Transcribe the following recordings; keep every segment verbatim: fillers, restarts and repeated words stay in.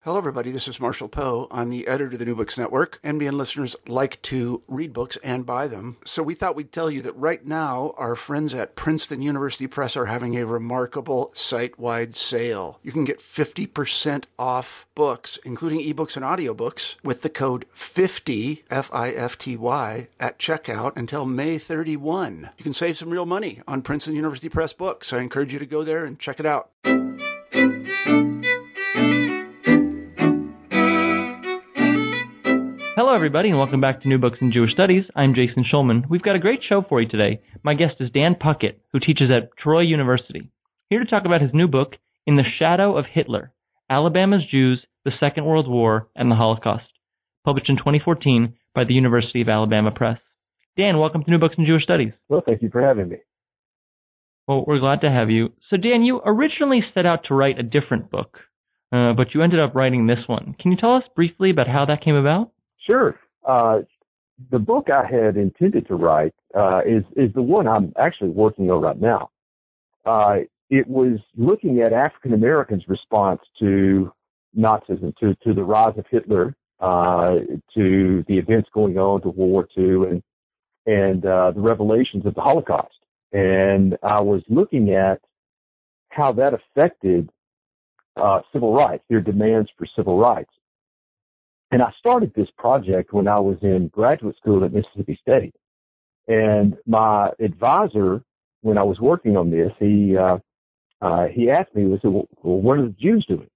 Hello, everybody. This is Marshall Poe. I'm the editor of the New Books Network. N B N listeners like to read books and buy them. So we thought we'd tell you that right now, our friends at Princeton University Press are having a remarkable site-wide sale. You can get fifty percent off books, including ebooks and audiobooks, with the code fifty, F I F T Y, at checkout until May thirty-first. You can save some real money on Princeton University Press books. I encourage you to go there and check it out. Hello, everybody, and welcome back to New Books in Jewish Studies. I'm Jason Schulman. We've got a great show for you today. My guest is Dan Puckett, who teaches at Troy University, here to talk about his new book, In the Shadow of Hitler, Alabama's Jews, the Second World War, and the Holocaust, published in twenty fourteen by the University of Alabama Press. Dan, welcome to New Books in Jewish Studies. Well, thank you for having me. Well, we're glad to have you. So, Dan, you originally set out to write a different book, uh, but you ended up writing this one. Can you tell us briefly about how that came about? Sure. Uh, the book I had intended to write uh, is is the one I'm actually working on right now. Uh, it was looking at African Americans' response to Nazism, to to the rise of Hitler, uh, to the events going on, to World War Two, and and uh, the revelations of the Holocaust. And I was looking at how that affected uh, civil rights, their demands for civil rights. And I started this project when I was in graduate school at Mississippi State. And my advisor, when I was working on this, he uh, uh, he asked me, he said, well, what are the Jews doing?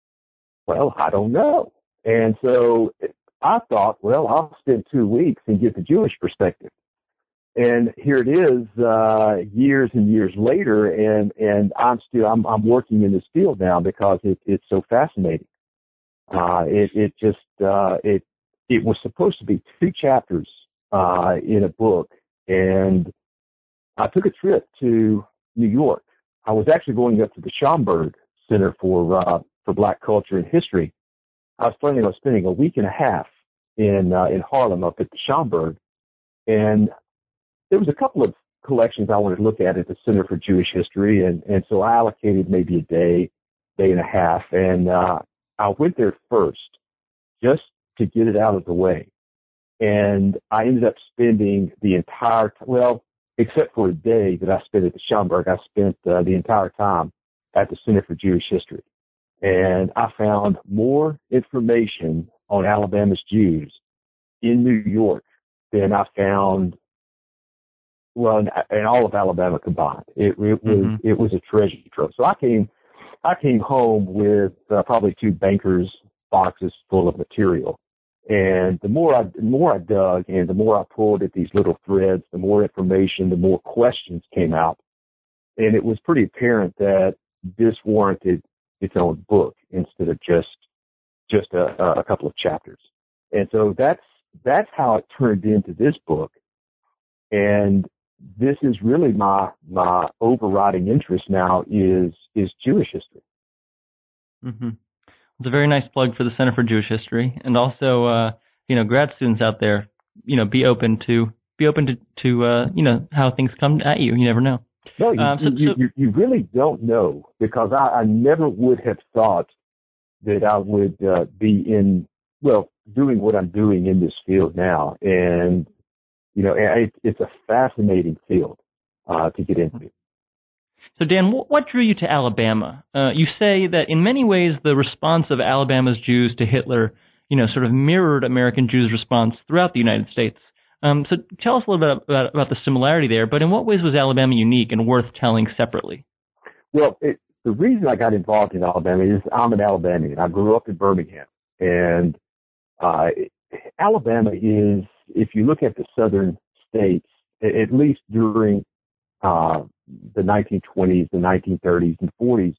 Well, I don't know. And so I thought, well, I'll spend two weeks and get the Jewish perspective. And here it is, uh, years and years later, and, and I'm still, I'm, I'm working in this field now because it, it's so fascinating. Uh, it, it just, uh, it, it was supposed to be two chapters, uh, in a book. And I took a trip to New York. I was actually going up to the Schomburg Center for, uh, for Black Culture and History. I was planning on spending a week and a half in, uh, in Harlem up at the Schomburg. And there was a couple of collections I wanted to look at at the Center for Jewish History. And, and so I allocated maybe a day, day and a half. And, uh, I went there first just to get it out of the way. And I ended up spending the entire, well, except for a day that I spent at the Schomburg, I spent uh, the entire time at the Center for Jewish History. And I found more information on Alabama's Jews in New York than I found, well, in, in all of Alabama combined. It, it was, mm-hmm. it was a treasure trove. So I came, I came home with uh, probably two bankers' boxes full of material. And the more I, the more I dug and the more I pulled at these little threads, the more information, the more questions came out. And it was pretty apparent that this warranted its own book instead of just, just a, a couple of chapters. And so that's, that's how it turned into this book. And this is really my, my overriding interest now is, is Jewish history. Mm-hmm. It's a very nice plug for the Center for Jewish History. And also, uh, you know, grad students out there, you know, be open to, be open to, to, uh, you know, how things come at you. You never know. No, you, um, so, you, you, you really don't know because I, I never would have thought that I would, uh, be in, well, doing what I'm doing in this field now. And, you know, it, it's a fascinating field uh, to get into. So, Dan, what drew you to Alabama? Uh, you say that in many ways the response of Alabama's Jews to Hitler, you know, sort of mirrored American Jews' response throughout the United States. Um, so tell us a little bit about, about the similarity there, but in what ways was Alabama unique and worth telling separately? Well, it, the reason I got involved in Alabama is I'm an Alabamian. I grew up in Birmingham, and uh, Alabama is, if you look at the southern states, at least during uh, the nineteen twenties, the nineteen thirties, and forties,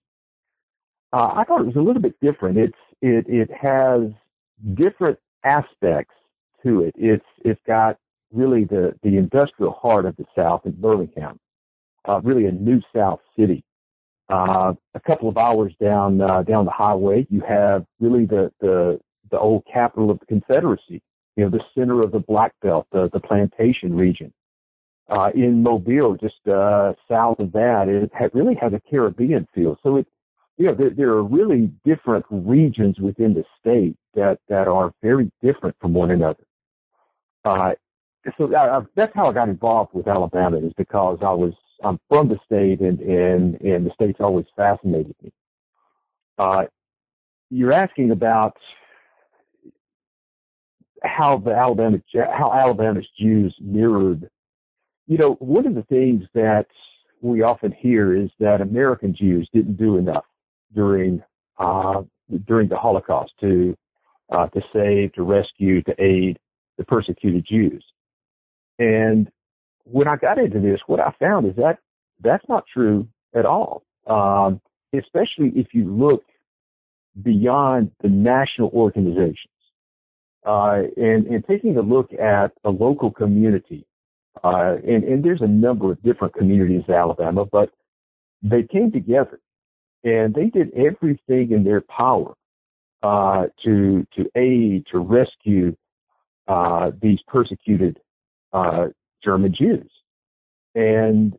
uh, I thought it was a little bit different. It's it it has different aspects to it. It's it's got really the the industrial heart of the South in Birmingham, uh, really a new South city. Uh, a couple of hours down uh, down the highway, you have really the the the old capital of the Confederacy. You know, the center of the Black Belt, the, the plantation region. Uh, in Mobile, just uh, south of that, it ha- really has a Caribbean feel. So it you know, there, there are really different regions within the state that, that are very different from one another. Uh, so I, that's how I got involved with Alabama, is because I was, I'm from the state, and, and, and the state's always fascinated me. Uh, you're asking about how the Alabama, how Alabama's Jews mirrored. You know, one of the things that we often hear is that American Jews didn't do enough during uh, during the Holocaust to uh, to save, to rescue, to aid the persecuted Jews. And when I got into this, what I found is that that's not true at all. Um, especially if you look beyond the national organizations, uh, and, and taking a look at a local community. Uh, and, and there's a number of different communities in Alabama, but they came together and they did everything in their power uh, to to aid, to rescue uh, these persecuted uh, German Jews. And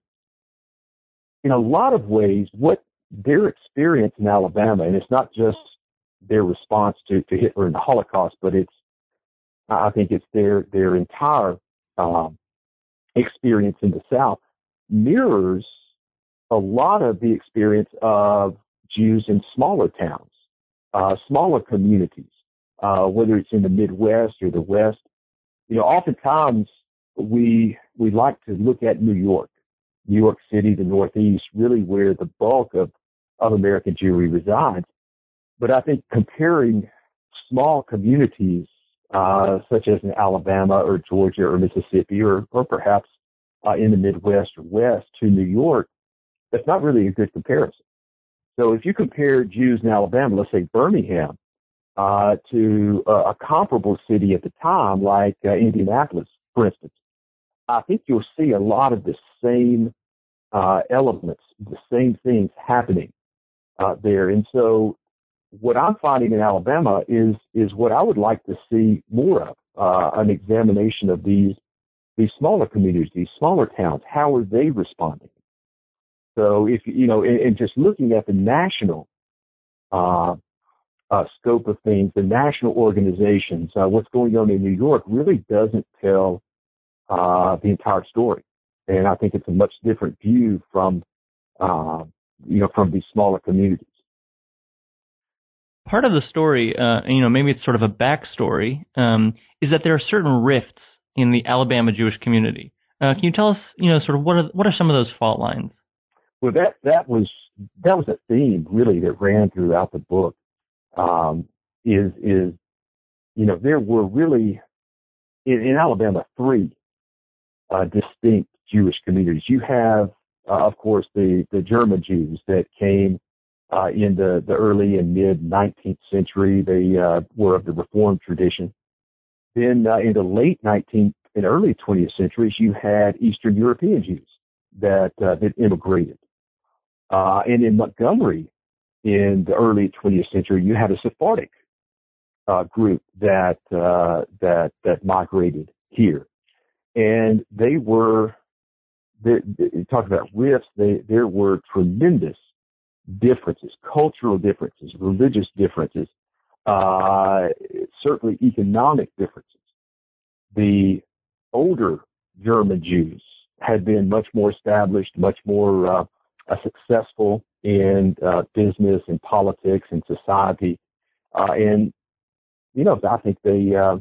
in a lot of ways, what their experience in Alabama, and it's not just their response to, to Hitler and the Holocaust, but it's, I think it's their their entire um, experience in the South, mirrors a lot of the experience of Jews in smaller towns, uh, smaller communities, uh, whether it's in the Midwest or the West. You know, oftentimes we we like to look at New York, New York City, the Northeast, really where the bulk of, of American Jewry resides. But I think comparing small communities uh, such as in Alabama or Georgia or Mississippi or, or perhaps uh, in the Midwest or West to New York, that's not really a good comparison. So if you compare Jews in Alabama, let's say Birmingham, uh, to uh, a comparable city at the time like uh, Indianapolis, for instance, I think you'll see a lot of the same uh, elements, the same things happening uh, there. And so what I'm finding in Alabama is is what I would like to see more of, uh, an examination of these these smaller communities, these smaller towns. How are they responding? So if, you know, and, and just looking at the national uh, uh, scope of things, the national organizations, uh, what's going on in New York really doesn't tell uh, the entire story. And I think it's a much different view from, uh, you know, from these smaller communities. Part of the story, uh, you know, maybe it's sort of a backstory, um, is that there are certain rifts in the Alabama Jewish community. Uh, can you tell us, you know, sort of what are what are some of those fault lines? Well, that that was that was a theme really that ran throughout the book. Um, is is you know, there were really in, in Alabama three uh, distinct Jewish communities. You have, uh, of course, the the German Jews that came Uh, in the, the early and mid nineteenth century. They uh, were of the Reformed tradition. Then uh, in the late nineteenth and early twentieth centuries, you had Eastern European Jews that uh, that immigrated. Uh, and in Montgomery, in the early twentieth century, you had a Sephardic uh, group that uh, that that migrated here, and they were. They, they, talk about rifts. They, there were tremendous differences, cultural differences, religious differences, uh, certainly economic differences. The older German Jews had been much more established, much more uh, uh, successful in uh, business and politics and society, uh, and you know, I think they, uh,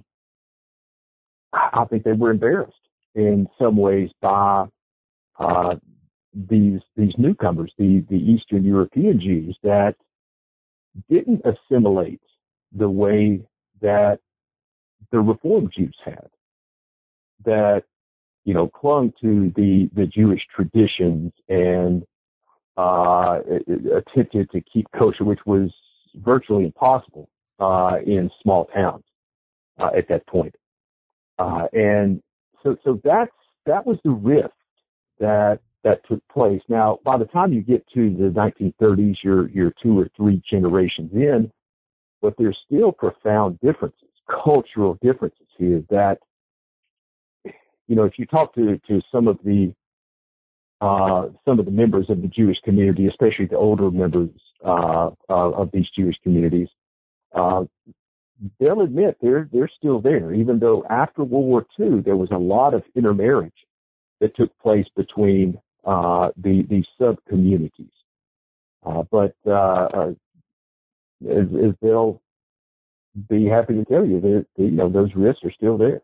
I think they were embarrassed in some ways by uh, these these newcomers, the, the Eastern European Jews that didn't assimilate the way that the Reformed Jews had, that, you know, clung to the, the Jewish traditions and uh, attempted to keep kosher, which was virtually impossible uh, in small towns uh, at that point. Uh, and so so that's that was the rift that that took place. Now, by the time you get to the nineteen thirties, you're, you're two or three generations in, but there's still profound differences, cultural differences here that, you know, if you talk to, to some of the uh, some of the members of the Jewish community, especially the older members uh, uh, of these Jewish communities, uh, they'll admit they're they're still there, even though after World War Two there was a lot of intermarriage that took place between uh, the the sub communities. Uh, but uh, uh, as, as they'll be happy to tell you, that you know those rifts are still there.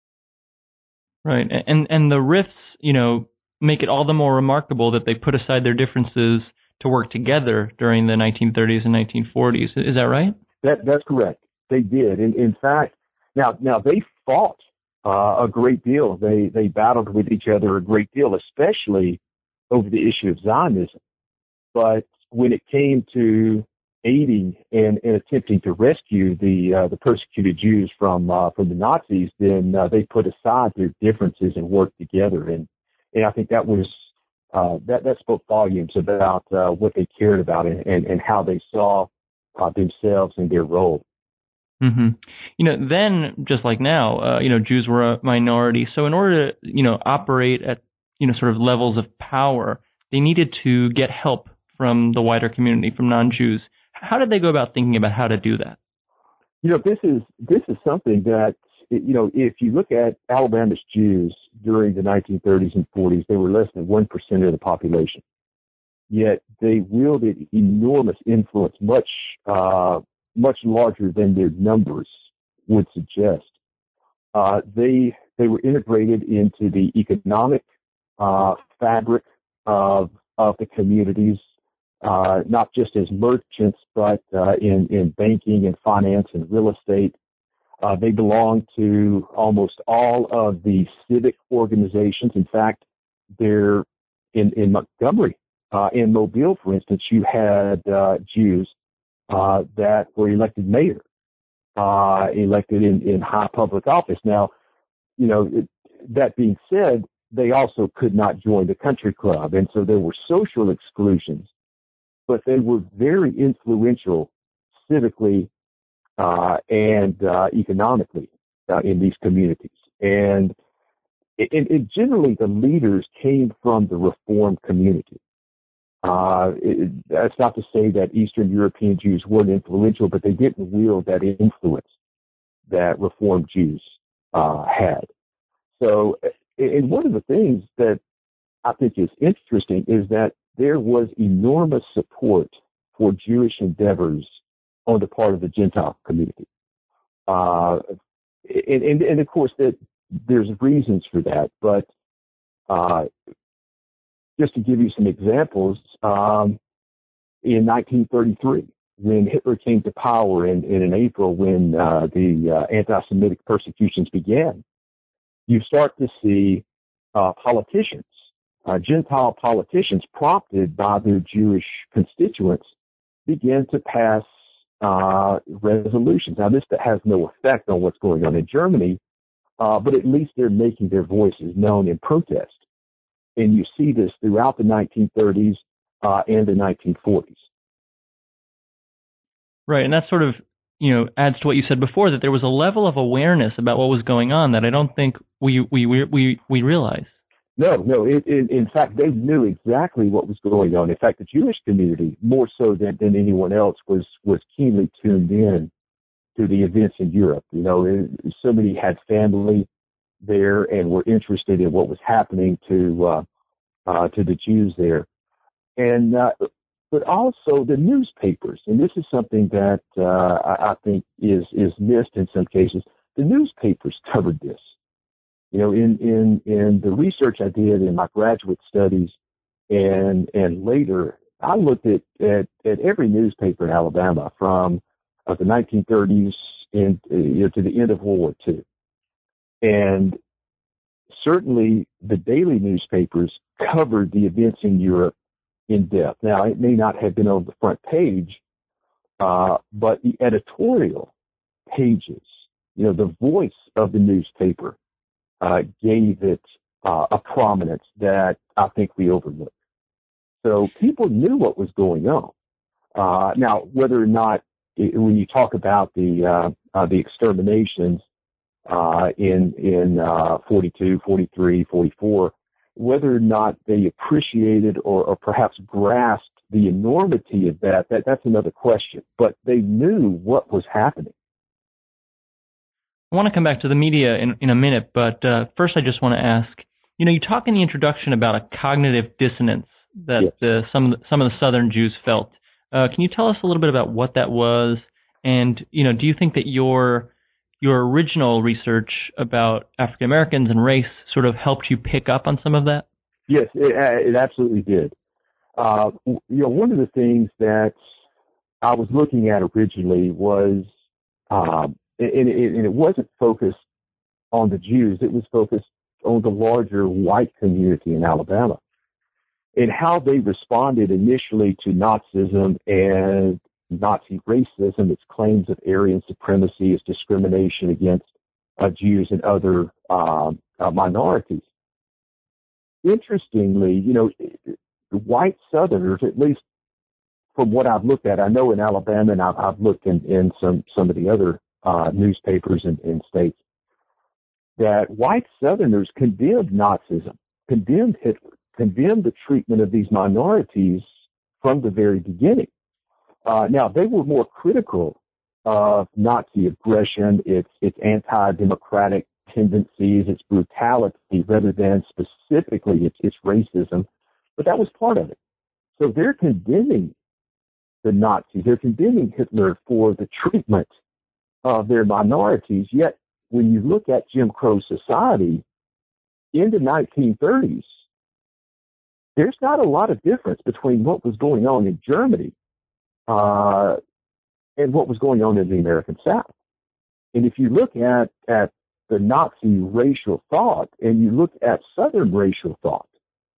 Right, and and the rifts, you know, make it all the more remarkable that they put aside their differences to work together during the nineteen thirties and nineteen forties. Is that right? That that's correct. They did. In, in fact, now now they fought uh, a great deal. They they battled with each other a great deal, especially over the issue of Zionism. But when it came to aiding and, and attempting to rescue the uh, the persecuted Jews from uh, from the Nazis, then uh, they put aside their differences and worked together. And and I think that was uh, that that spoke volumes about uh, what they cared about and, and, and how they saw uh, themselves and their role. Mm-hmm. You know, then just like now, uh, you know, Jews were a minority. So in order to, you know, operate at, you know, sort of levels of power, they needed to get help from the wider community, from non-Jews. How did they go about thinking about how to do that? You know, this is this is something that, you know, if you look at Alabama's Jews during the nineteen thirties and forties, they were less than one percent of the population. Yet they wielded enormous influence, much uh, much larger than their numbers would suggest. Uh, they they were integrated into the economic uh, fabric of of the communities, uh, not just as merchants, but uh, in in banking and finance and real estate. Uh, they belong to almost all of the civic organizations. In fact, they're in in Montgomery, uh, in Mobile, for instance, you had uh, Jews uh, that were elected mayor, uh, elected in, in high public office. Now, you know, it, that being said, they also could not join the country club, and so there were social exclusions, but they were very influential civically uh, and uh, economically uh, in these communities. And it, it, generally, the leaders came from the Reform community. Uh, it, that's not to say that Eastern European Jews weren't influential, but they didn't wield that influence that Reform Jews uh, had. So, and one of the things that I think is interesting is that there was enormous support for Jewish endeavors on the part of the Gentile community. Uh, and, and, and of course, that there's reasons for that, but uh, just to give you some examples, um, in nineteen thirty-three, when Hitler came to power, and, and in April when uh, the uh, anti-Semitic persecutions began, you start to see uh, politicians, uh, Gentile politicians, prompted by their Jewish constituents, begin to pass uh, resolutions. Now, this has no effect on what's going on in Germany, uh, but at least they're making their voices known in protest. And you see this throughout the nineteen thirties uh, and the nineteen forties. Right, and that sort of, you know, adds to what you said before, that there was a level of awareness about what was going on that I don't think we we we we, we realized. No, no. It, it, in fact, they knew exactly what was going on. In fact, the Jewish community, more so than, than anyone else, was was keenly tuned in to the events in Europe. You know, it, so many had family there and were interested in what was happening to uh, uh, to the Jews there, and uh, but also the newspapers. And this is something that uh, I, I think is is missed in some cases. The newspapers covered this. You know, in in in the research I did in my graduate studies, and and later, I looked at at, at every newspaper in Alabama from uh, the nineteen thirties and uh, you know, to the end of World War Two. And certainly the daily newspapers covered the events in Europe in depth. Now, it may not have been on the front page, uh, but the editorial pages, you know, the voice of the newspaper uh, gave it uh, a prominence that I think we overlooked. So people knew what was going on. Uh, now, whether or not, it, when you talk about the uh, uh, the exterminations, Uh, in in uh, forty-two, forty-three, forty-four, whether or not they appreciated or, or perhaps grasped the enormity of that, that, that's another question. But they knew what was happening. I want to come back to the media in, in a minute, but uh, first I just want to ask, you know, you talk in the introduction about a cognitive dissonance that yes. uh, some, of the, some of the Southern Jews felt. Uh, can you tell us a little bit about what that was? And, you know, do you think that your your original research about African Americans and race sort of helped you pick up on some of that? Yes, it, it absolutely did. Uh, you know, one of the things that I was looking at originally was, um, and, and it wasn't focused on the Jews, it was focused on the larger white community in Alabama and how they responded initially to Nazism and Nazi racism, its claims of Aryan supremacy, its discrimination against uh, Jews and other um, uh, minorities. Interestingly, you know, white Southerners, at least from what I've looked at, I know in Alabama, and I've, I've looked in, in some, some of the other uh, newspapers in, in states, that white Southerners condemned Nazism, condemned Hitler, condemned the treatment of these minorities from the very beginning. Uh, now, they were more critical of Nazi aggression, its, its anti-democratic tendencies, its brutality, rather than specifically its, its racism, but that was part of it. So they're condemning the Nazis, they're condemning Hitler for the treatment of their minorities, yet when you look at Jim Crow society in the nineteen thirties, there's not a lot of difference between what was going on in Germany uh, and what was going on in the American South. And if you look at, at the Nazi racial thought and you look at Southern racial thought,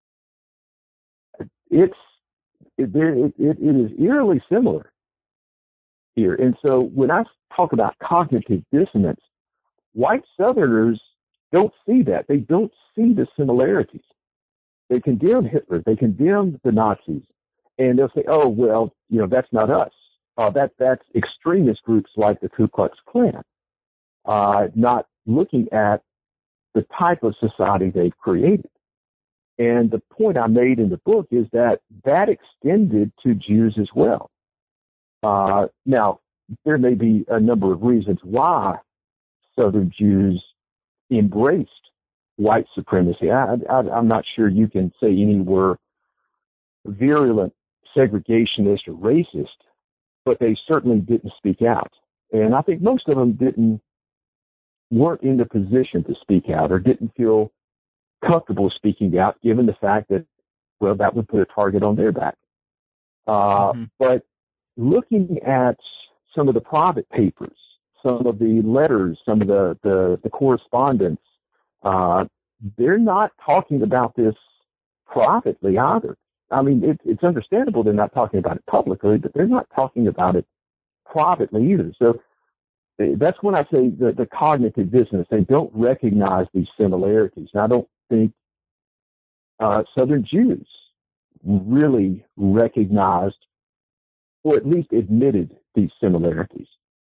it's it, it, it, it is eerily similar here. And so when I talk about cognitive dissonance, white Southerners don't see that. They don't see the similarities. They condemn Hitler. They condemn the Nazis. And they'll say, oh, well, you know, that's not us. Uh, that, that's extremist groups like the Ku Klux Klan, uh, not looking at the type of society they've created. And the point I made in the book is that that extended to Jews as well. Uh, now, there may be a number of reasons why Southern Jews embraced white supremacy. I, I, I'm not sure you can say any were virulent segregationist or racist, but they certainly didn't speak out. And I think most of them didn't, weren't in the position to speak out or didn't feel comfortable speaking out, given the fact that, well, that would put a target on their back. Uh, mm-hmm. But looking at some of the private papers, some of the letters, some of the, the, the correspondence, uh, they're not talking about this privately either. I mean, it, it's understandable they're not talking about it publicly, but they're not talking about it privately either. So that's when I say the, the cognitive dissonance. They don't recognize these similarities. And I don't think uh, Southern Jews really recognized or at least admitted these similarities.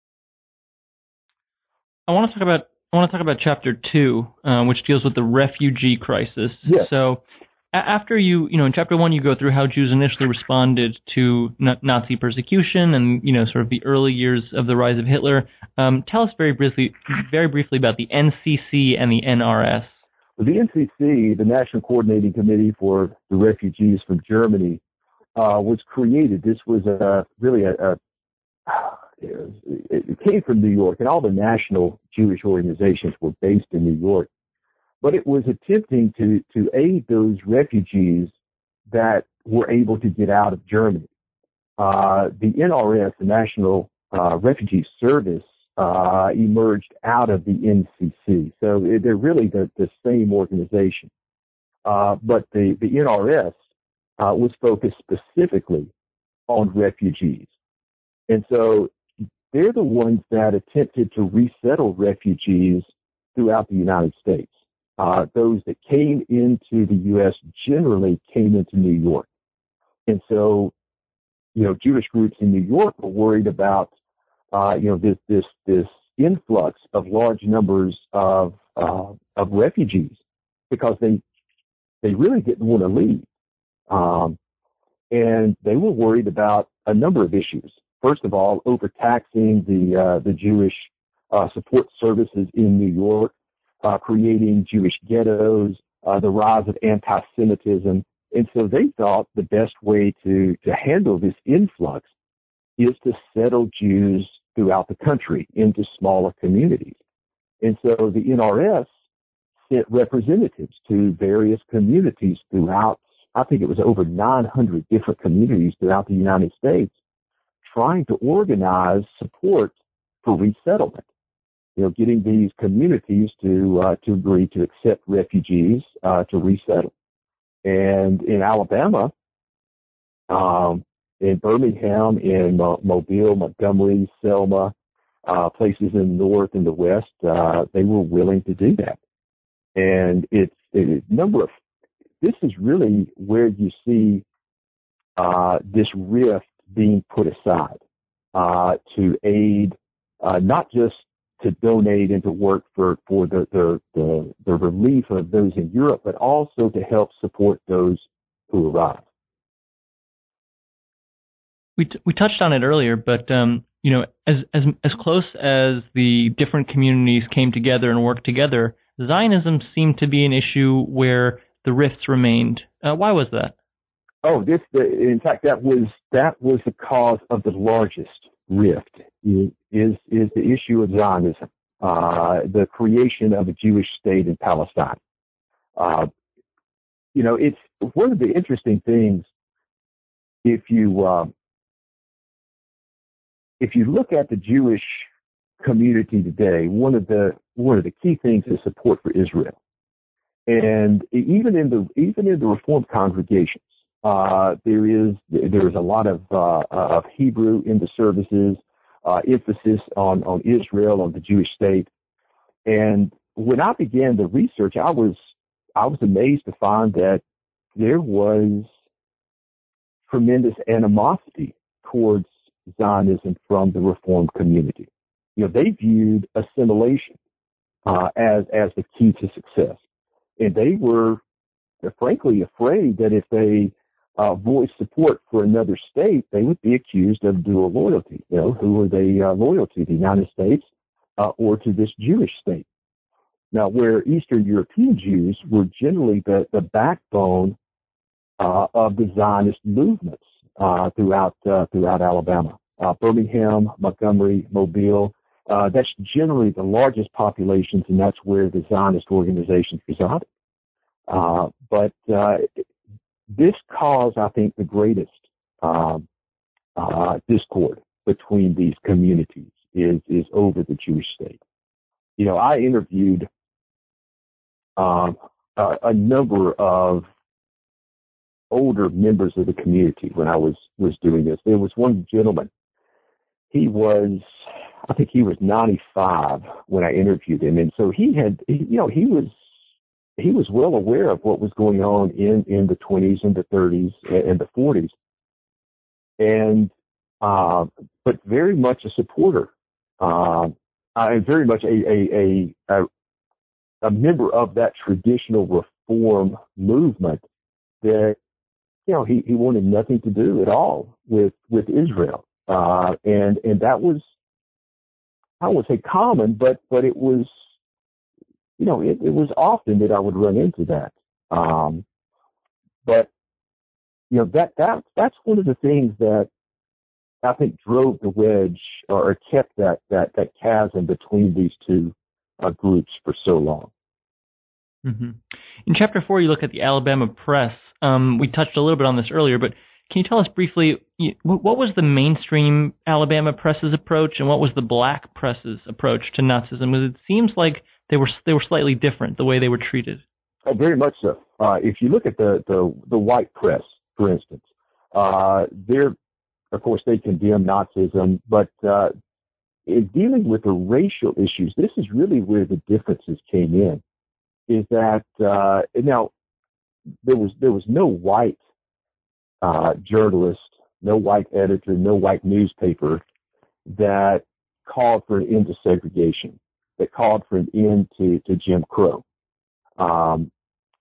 I want to talk about I want to talk about chapter two, uh, which deals with the refugee crisis. Yes. So a- after you, you know, in chapter one, you go through how Jews initially responded to n- Nazi persecution and, you know, sort of the early years of the rise of Hitler. Um, tell us very briefly, very briefly about the N C C and the N R S. Well, the N C C, the National Coordinating Committee for the Refugees from Germany, uh, was created. This was a, really a, a it came from New York, and all the national Jewish organizations were based in New York. But it was attempting to, to aid those refugees that were able to get out of Germany. Uh, the N R S, the National uh, Refugee Service, uh, emerged out of the N C C. So they're really the, the same organization. Uh, but the, the N R S uh, was focused specifically on refugees. And so they're the ones that attempted to resettle refugees throughout the United States. Uh, those that came into the U S generally came into New York. And so, you know, Jewish groups in New York were worried about, uh, you know, this, this, this influx of large numbers of, uh, of refugees because they they really didn't want to leave. Um, and they were worried about a number of issues. First of all, overtaxing the uh, the Jewish uh, support services in New York, uh, creating Jewish ghettos, uh, the rise of anti-Semitism. And so they thought the best way to, to handle this influx is to settle Jews throughout the country into smaller communities. And so the N R S sent representatives to various communities throughout, I think it was over nine hundred different communities throughout the United States, trying to organize support for resettlement. You know, getting these communities to uh, to agree to accept refugees uh, to resettle. And in Alabama, um, in Birmingham, in Mo- Mobile, Montgomery, Selma, uh, places in the north and the west, uh, they were willing to do that. And it's a number of, this is really where you see uh, this rift being put aside uh, to aid, uh, not just to donate and to work for, for the, the, the, the relief of those in Europe, but also to help support those who arrive. We t- we touched on it earlier, but um, you know, as as as close as the different communities came together and worked together, Zionism seemed to be an issue where the rifts remained. Uh, why was that? Oh, this the, in fact that was that was the cause of the largest rift. Is is the issue of Zionism, uh, the creation of a Jewish state in Palestine. Uh, you know, it's one of the interesting things. If you uh, if you look at the Jewish community today, one of the one of the key things is support for Israel, and even in the even in the Reformed congregations, uh, there is there is a lot of uh, of Hebrew in the services, uh, emphasis on on Israel, on the Jewish state. And when I began the research, I was I was amazed to find that there was tremendous animosity towards Zionism from the Reformed community. You know, they viewed assimilation uh, as as the key to success, and they were, frankly, afraid that if they uh, voiced support for another state, they would be accused of dual loyalty. You know, who are they uh, loyal to, the United States uh, or to this Jewish state? Now, where Eastern European Jews were generally the, the backbone uh, of the Zionist movements uh, throughout uh, throughout Alabama, uh, Birmingham, Montgomery, Mobile. Uh, that's generally the largest populations, and that's where the Zionist organizations resided. Uh, but uh, this caused, I think, the greatest uh, uh, discord between these communities is is over the Jewish state. You know, I interviewed Um, uh, a number of older members of the community when I was, was doing this. There was one gentleman. He was, I think he was ninety-five when I interviewed him. And so he had, you know, he was, he was well aware of what was going on in, in the twenties and the thirties and the forties. And, uh, but very much a supporter, uh, and very much a, a, a, a a member of that traditional reform movement that, you know, he, he wanted nothing to do at all with, with Israel. Uh, and, and that was, I would say common, but, but it was, you know, it, it was often that I would run into that. Um, but, you know, that, that, that's one of the things that I think drove the wedge or kept that, that, that chasm between these two uh, groups for so long. Mm-hmm. In chapter four, you look at the Alabama press. Um, we touched a little bit on this earlier, but can you tell us briefly what was the mainstream Alabama press's approach and what was the black press's approach to Nazism? Because it seems like they were they were slightly different the way they were treated. Oh, very much so. Uh, if you look at the, the, the white press, for instance, uh, they're, of course, they condemn Nazism, but uh, in dealing with the racial issues, this is really where the differences came in. Is that uh, now there was there was no white uh, journalist, no white editor, no white newspaper that called for an end to segregation, that called for an end to, to Jim Crow. Um,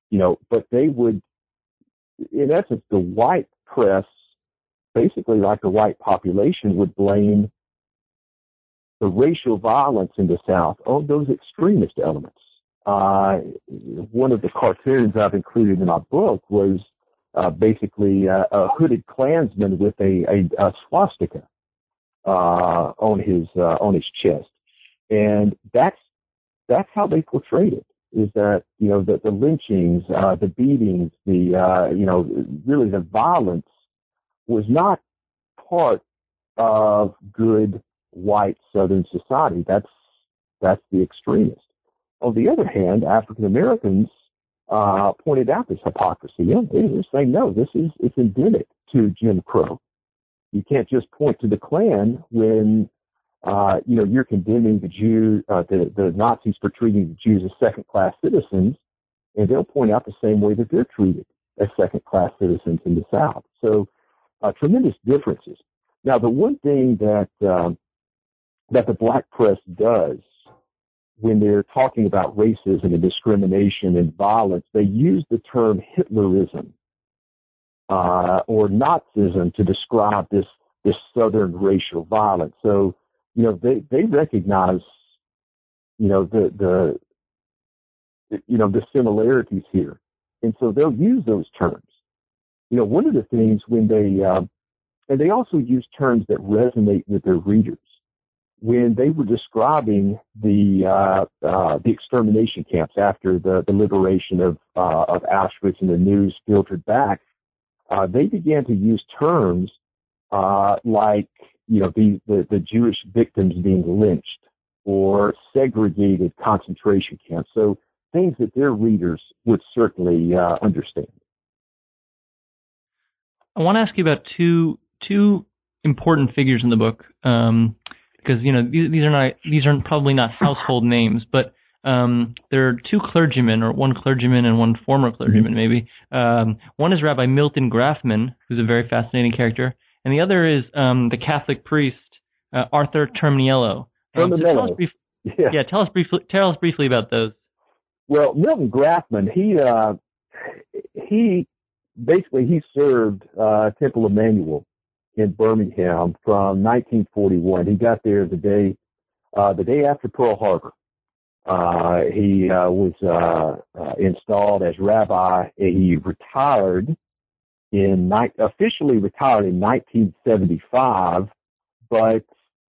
you know, but they would, in essence, the white press, basically like the white population, would blame the racial violence in the South on those extremist elements. Uh, one of the cartoons I've included in my book was uh, basically a, a hooded Klansman with a, a, a swastika uh, on his uh, on his chest, and that's that's how they portrayed it. Is that, you know, the, the lynchings, uh, the beatings, the uh, you know, really the violence was not part of good white Southern society. That's that's the extremist. On the other hand, African Americans uh, pointed out this hypocrisy. Yeah, they're saying, no, this is it's endemic to Jim Crow. You can't just point to the Klan when uh, you know you're condemning the Jew, uh, the the Nazis for treating the Jews as second-class citizens, and they'll point out the same way that they're treated as second-class citizens in the South. So, uh, tremendous differences. Now, the one thing that um, that the black press does when they're talking about racism and discrimination and violence, they use the term Hitlerism uh, or Nazism to describe this this Southern racial violence. So, you know, they, they recognize, you know, the the you know the similarities here, and so they'll use those terms. You know, one of the things when they uh, and they also use terms that resonate with their readers. When they were describing the uh, uh, the extermination camps after the, the liberation of uh, of Auschwitz and the news filtered back, uh, they began to use terms uh, like, you know, the, the the Jewish victims being lynched or segregated concentration camps. So things that their readers would certainly uh, understand. I want to ask you about two two important figures in the book. Um, Because you know these, these are not these are probably not household names, but um, there are two clergymen, or one clergyman and one former clergyman, maybe. Um, one is Rabbi Milton Grafman, who's a very fascinating character, and the other is um, the Catholic priest uh, Arthur Terminiello. Um, so tell us brief, yeah. yeah, tell us briefly tell us briefly about those. Well, Milton Grafman, he uh, he basically he served uh, Temple Emmanuel in Birmingham from nineteen forty-one. He got there the day, uh, the day after Pearl Harbor. Uh, he uh, was uh, uh, installed as rabbi. He retired in ni- officially retired in nineteen seventy-five, but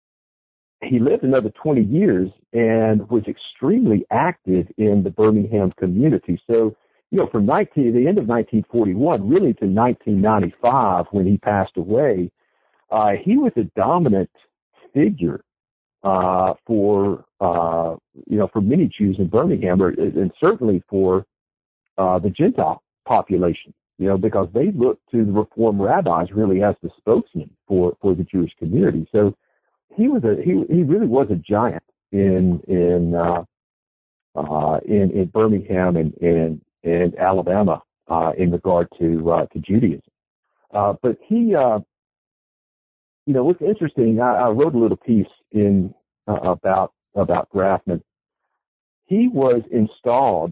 he lived another twenty years and was extremely active in the Birmingham community. So, you know, from nineteen the end of nineteen forty-one, really to nineteen ninety-five, when he passed away. Uh, he was a dominant figure uh, for uh, you know for many Jews in Birmingham, or, and certainly for uh, the Gentile population. You know, because they looked to the Reform rabbis really as the spokesman for, for the Jewish community. So he was a he he really was a giant in in uh, uh, in, in Birmingham and in in Alabama uh, in regard to uh, to Judaism. Uh, but he. Uh, You know, what's interesting, I, I wrote a little piece in uh, about about Grafman. He was installed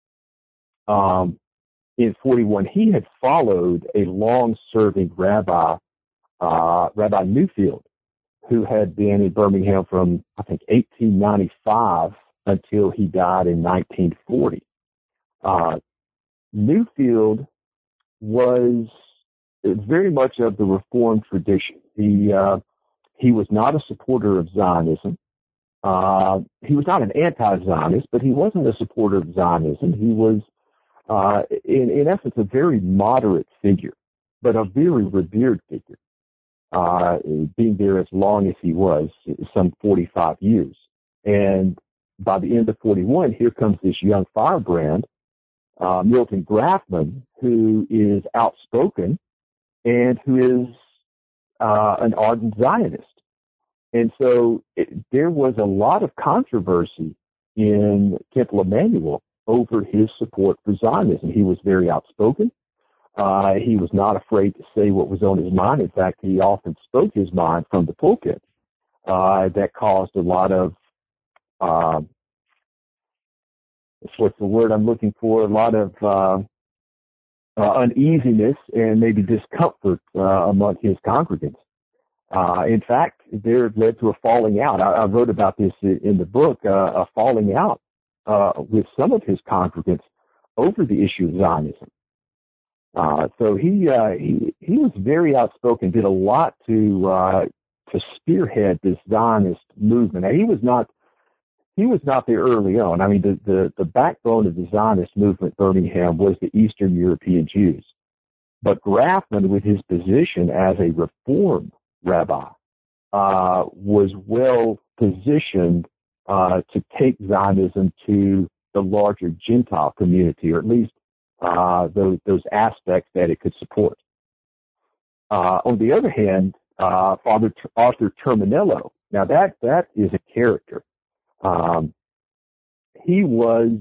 um, in forty-one. He had followed a long-serving rabbi, uh, Rabbi Newfield, who had been in Birmingham from, I think, eighteen ninety-five until he died in nineteen forty. Uh, Newfield was very much of the Reformed tradition. He uh, he was not a supporter of Zionism. Uh, he was not an anti-Zionist, but he wasn't a supporter of Zionism. He was, uh, in, in essence, a very moderate figure, but a very revered figure, uh, being there as long as he was, some forty-five years. And by the end of forty-one, here comes this young firebrand, uh, Milton Grafman, who is outspoken and who is uh, an ardent Zionist. And so it, there was a lot of controversy in Temple Emmanuel over his support for Zionism. He was very outspoken. Uh, he was not afraid to say what was on his mind. In fact, he often spoke his mind from the pulpit. Uh, that caused a lot of uh, what's the word I'm looking for, a lot of uh, uh, uneasiness and maybe discomfort uh, among his congregants. Uh, in fact, there led to a falling out. I, I wrote about this in the book, uh, a falling out uh, with some of his congregants over the issue of Zionism. Uh, so he, uh, he he was very outspoken, did a lot to uh, to spearhead this Zionist movement. Now, he was not he was not there early on. I mean, the, the, the backbone of the Zionist movement, Birmingham, was the Eastern European Jews. But Grafman, with his position as a Reform rabbi, uh, was well positioned uh, to take Zionism to the larger Gentile community, or at least uh, those, those aspects that it could support. Uh, on the other hand, uh, Father Arthur Terminello, now that, that is a character. Um, he was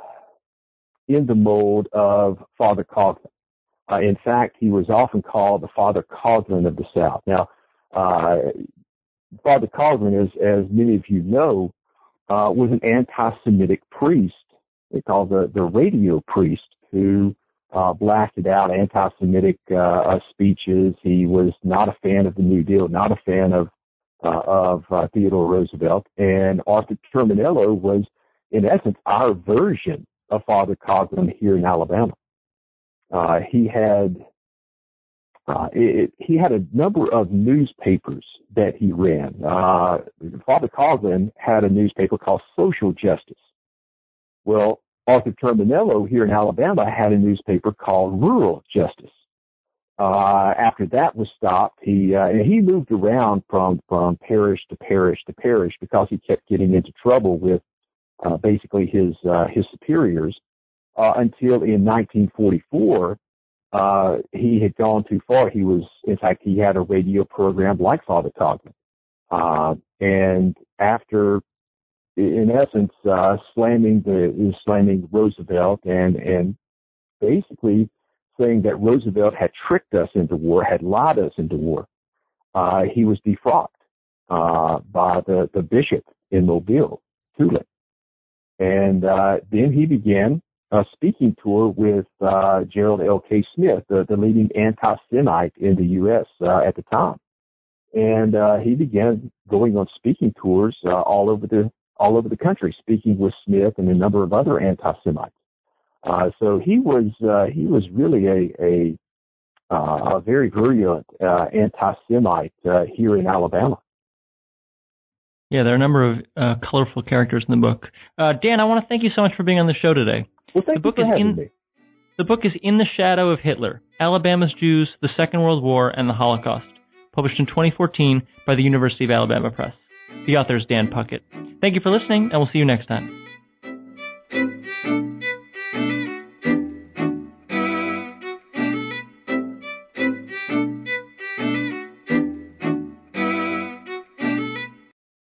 in the mold of Father Coughlin. Uh, in fact, he was often called the Father Coughlin of the South. Now, uh, Father Coughlin, as, as many of you know, uh, was an anti-Semitic priest. They call the, the radio priest, who uh, blasted out anti-Semitic uh, uh, speeches. He was not a fan of the New Deal, not a fan of uh, of uh, Theodore Roosevelt. And Arthur Terminello was, in essence, our version of Father Coughlin here in Alabama. Uh, he had uh, it, he had a number of newspapers that he ran. Uh, Father Coughlin had a newspaper called Social Justice. Well, Arthur Terminello here in Alabama had a newspaper called Rural Justice. Uh, after that was stopped, he uh, and he moved around from from parish to parish to parish because he kept getting into trouble with uh, basically his uh, his superiors. Uh, until in nineteen forty-four, uh, he had gone too far. He was, in fact, he had a radio program like Father Coughlin. Uh, and after, in essence, uh, slamming the, slamming Roosevelt and, and basically saying that Roosevelt had tricked us into war, had lied us into war, uh, he was defrocked, uh, by the, the bishop in Mobile, Tulip. And, uh, then he began a speaking tour with uh, Gerald L K. Smith, the, the leading anti-Semite in the U S uh, at the time, and uh, he began going on speaking tours uh, all over the all over the country, speaking with Smith and a number of other anti-Semites. Uh, so he was uh, he was really a a, uh, a very virulent uh, anti-Semite uh, here in Alabama. Yeah, there are a number of uh, colorful characters in the book. Uh, Dan, I want to thank you so much for being on the show today. Well, thank the book you for is having in, me. The book is In the Shadow of Hitler, Alabama's Jews, the Second World War, and the Holocaust, published in twenty fourteen by the University of Alabama Press. The author is Dan Puckett. Thank you for listening, and we'll see you next time.